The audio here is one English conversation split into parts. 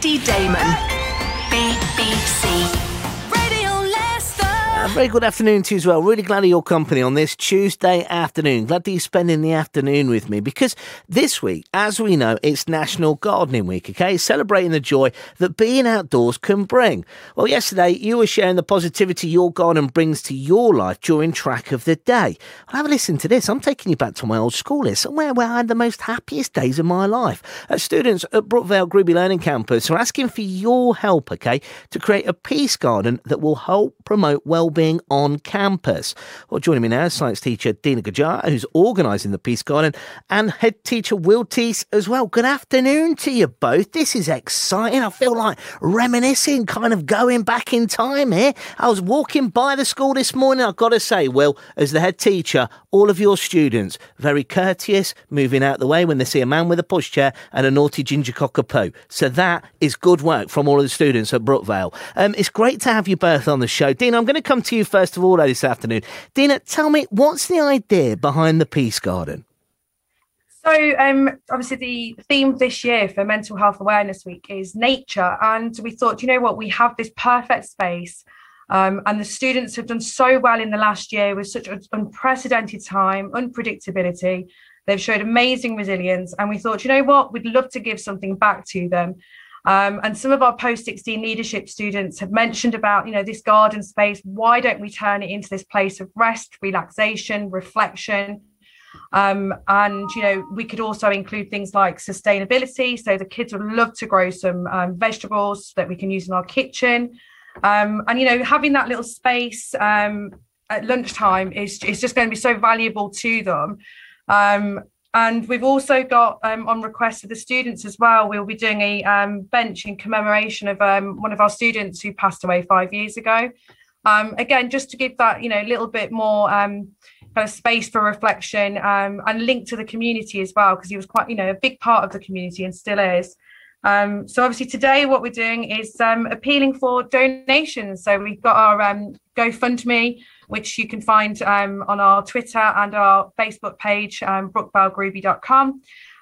Eddie Damon. BBC. A very good afternoon to you as well. Really glad of your company on this Tuesday afternoon. Glad that you're spending the afternoon with me, because this week, as we know, it's National Gardening Week, okay? Celebrating the joy that being outdoors can bring. Well, yesterday, you were sharing the positivity your garden brings to your life during Track of the Day. Well, have a listen to this. I'm taking you back to my old school here, somewhere where I had the most happiest days of my life. Students at Brookvale Groby Learning Campus are asking for your help, okay, to create a peace garden that will help promote well-being on campus. Well, joining me now is science teacher Dina Gajar, who's organising the Peace Garden, and head teacher Will Teese as well. Good afternoon to you both. This is exciting. I feel like reminiscing, kind of going back in time here. I was walking by the school this morning. I've got to say, Will, as the head teacher, all of your students, very courteous, moving out the way when they see a man with a pushchair and a naughty ginger cockapoo. So that is good work from all of the students at Brookvale. It's great to have you both on the show. Dina, I'm going to come to you first of all this afternoon. Dina, tell me, what's the idea behind the Peace Garden? So obviously the theme this year for Mental Health Awareness Week is nature, and we thought, you know what, we have this perfect space, and the students have done so well in the last year with such an unprecedented time, unpredictability. They've showed amazing resilience, and we thought, you know what, we'd love to give something back to them. And some of our post-16 leadership students have mentioned about, you know, this garden space. Why don't we turn it into this place of rest, relaxation, reflection? And, you know, we could also include things like sustainability. So the kids would love to grow some vegetables that we can use in our kitchen. And, you know, having that little space at lunchtime is just going to be so valuable to them. And we've also got, on request of the students as well, we'll be doing a bench in commemoration of one of our students who passed away 5 years ago. Again, just to give that, you know, a little bit more kind of space for reflection, and link to the community as well, because he was quite, you know, a big part of the community and still is. So obviously today what we're doing is appealing for donations. So we've got our GoFundMe, which you can find on our Twitter and our Facebook page, brookvalegroby.com,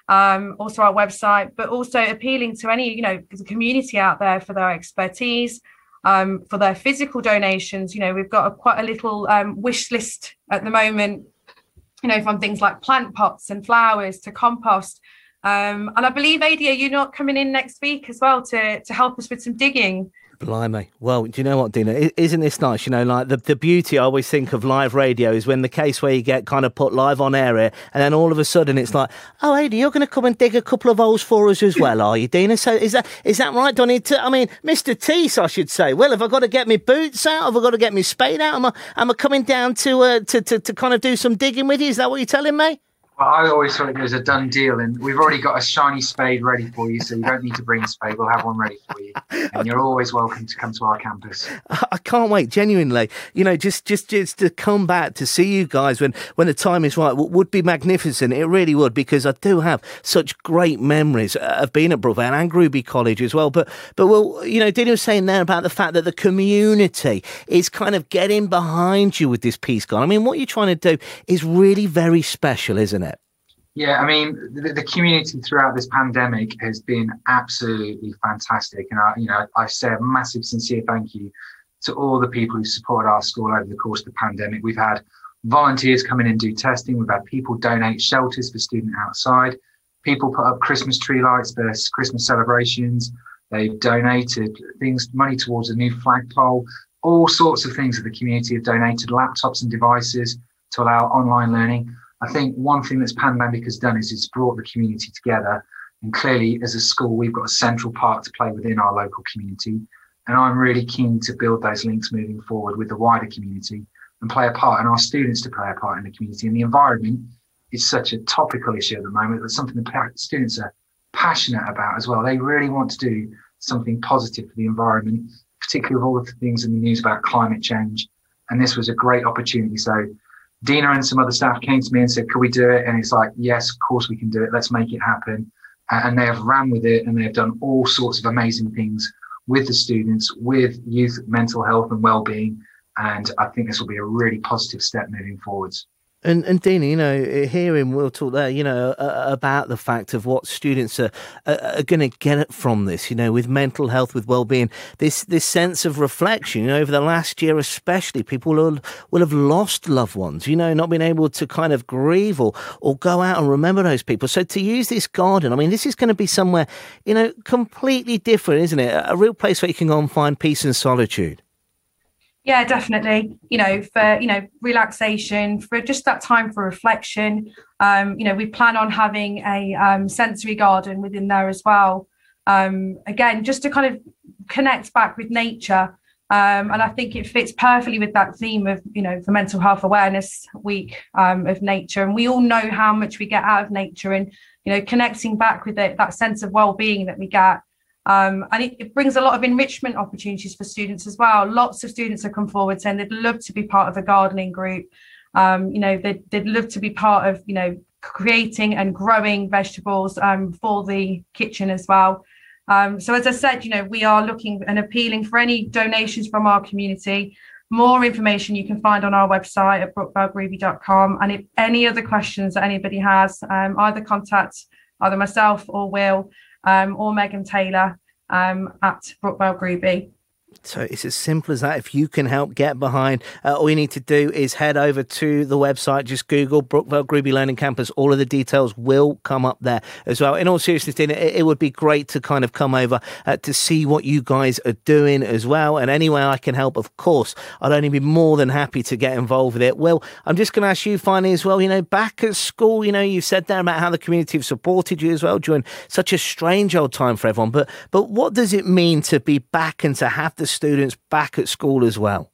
also our website, but also appealing to any, you know, the community out there for their expertise, for their physical donations. You know, we've got quite a little wish list at the moment, you know, from things like plant pots and flowers to compost. And I believe, Adi, you're not coming in next week as well to help us with some digging. Blimey. Well, do you know what, Dina? Isn't this nice? You know, like the beauty I always think of live radio is when the case where you get kind of put live on air here, and then all of a sudden it's like, oh, Adi, you're going to come and dig a couple of holes for us as well, are you, Dina? So is that right? Do I need to, I mean, Mr. Teese, I should say. Well, have I got to get my boots out? Have I got to get my spade out? Am I coming down to kind of do some digging with you? Is that what you're telling me? Well, I always thought it was a done deal, and we've already got a shiny spade ready for you, so you don't need to bring a spade. We'll have one ready for you, and you're always welcome to come to our campus. I can't wait, genuinely. You know, just to come back to see you guys when the time is right would be magnificent. It really would, because I do have such great memories of being at Brookvale and Groby College as well. But well, you know, Dina was saying there about the fact that the community is kind of getting behind you with this Peace Garden. I mean, what you're trying to do is really very special, isn't it? Yeah, I mean, the community throughout this pandemic has been absolutely fantastic. And, I say a massive, sincere thank you to all the people who supported our school over the course of the pandemic. We've had volunteers come in and do testing. We've had people donate shelters for students outside. People put up Christmas tree lights for Christmas celebrations. They've donated money towards a new flagpole. All sorts of things that the community have donated, laptops and devices to allow online learning. I think one thing this pandemic has done is it's brought the community together. And clearly, as a school, we've got a central part to play within our local community. And I'm really keen to build those links moving forward with the wider community and play a part, and our students to play a part in the community. And the environment is such a topical issue at the moment. That's something the students are passionate about as well. They really want to do something positive for the environment, particularly with all of the things in the news about climate change. And this was a great opportunity. So Dina and some other staff came to me and said, could we do it? And it's like, yes, of course we can do it. Let's make it happen. And they have ran with it, and they have done all sorts of amazing things with the students, with youth mental health and well-being. And I think this will be a really positive step moving forwards. And Dina, you know, hearing Will talk there, you know, about the fact of what students are going to get from this, you know, with mental health, with well-being, this sense of reflection, you know, over the last year especially, people will have lost loved ones, you know, not being able to kind of grieve or go out and remember those people. So to use this garden, I mean, this is going to be somewhere, you know, completely different, isn't it? A real place where you can go and find peace and solitude. Yeah, definitely. You know, for, you know, relaxation, for just that time for reflection. You know, we plan on having a sensory garden within there as well. Again, just to kind of connect back with nature. And I think it fits perfectly with that theme of, you know, the Mental Health Awareness Week of nature. And we all know how much we get out of nature, and, you know, connecting back with it, that sense of well-being that we get. And it brings a lot of enrichment opportunities for students as well. Lots of students have come forward saying they'd love to be part of a gardening group. You know, they'd love to be part of, you know, creating and growing vegetables for the kitchen as well. So as I said, you know, we are looking and appealing for any donations from our community. More information you can find on our website at brookvallegruby.com. And if any other questions that anybody has, either contact either myself or Will, or Megan Taylor at Brook Vale Gruby. So it's as simple as that. If you can help get behind, all you need to do is head over to the website, just Google Brook Vale Gruby Learning Campus. All of the details will come up there as well. In all seriousness, Dina, it would be great to kind of come over to see what you guys are doing as well. And any way I can help, of course, I'd only be more than happy to get involved with it. Will, I'm just going to ask you finally as well, you know, back at school, you know, you've said there about how the community have supported you as well during such a strange old time for everyone. But what does it mean to be back and to have the students back at school as well?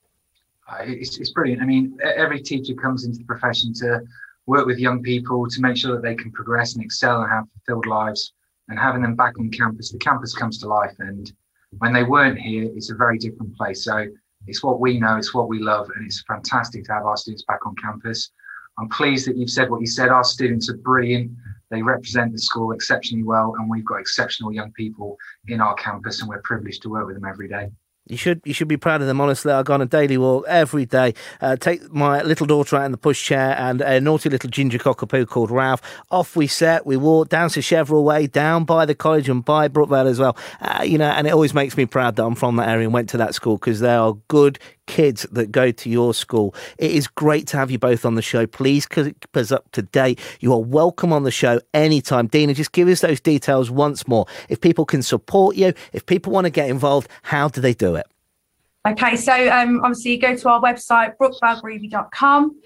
It's brilliant. I mean, every teacher comes into the profession to work with young people to make sure that they can progress and excel and have fulfilled lives. And having them back on campus, the campus comes to life. And when they weren't here, it's a very different place. So it's what we know, it's what we love, and it's fantastic to have our students back on campus. I'm pleased that you've said what you said. Our students are brilliant. They represent the school exceptionally well, and we've got exceptional young people in our campus, and we're privileged to work with them every day. You should be proud of them, honestly. I go on a daily walk every day. Take my little daughter out in the pushchair and a naughty little ginger cockapoo called Ralph. Off we set. We walk down to Cheverell Way, down by the college and by Brook Vale as well. You know, and it always makes me proud that I'm from that area and went to that school, because they are good kids that go to your school. It is great to have you both on the show. Please keep us up to date. You are welcome on the show anytime. Dina, just give us those details once more. If people can support you, if people want to get involved, how do they do it? Okay, so obviously you go to our website, brookvallegruby.com.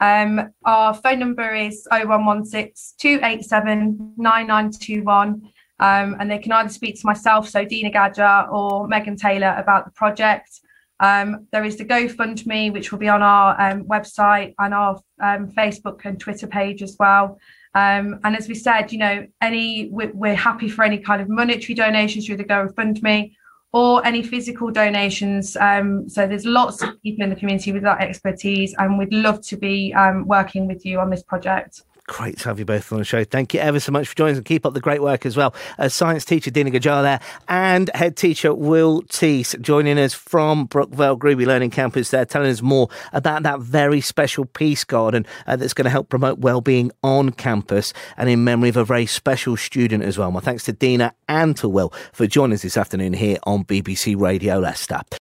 Our phone number is 0116 287 9921. And they can either speak to myself, so Dina Gadger, or Megan Taylor about the project. There is the GoFundMe, which will be on our website and our Facebook and Twitter page as well. And as we said, you know, we're happy for any kind of monetary donations through the GoFundMe or any physical donations. So there's lots of people in the community with that expertise, and we'd love to be working with you on this project. Great to have you both on the show. Thank you ever so much for joining us, and keep up the great work as well. Science teacher Dina Gadger there, and head teacher Will Teese joining us from Brook Vale Gruby Learning Campus there, telling us more about that very special peace garden that's going to help promote wellbeing on campus, and in memory of a very special student as well. My thanks to Dina and to Will for joining us this afternoon here on BBC Radio Leicester.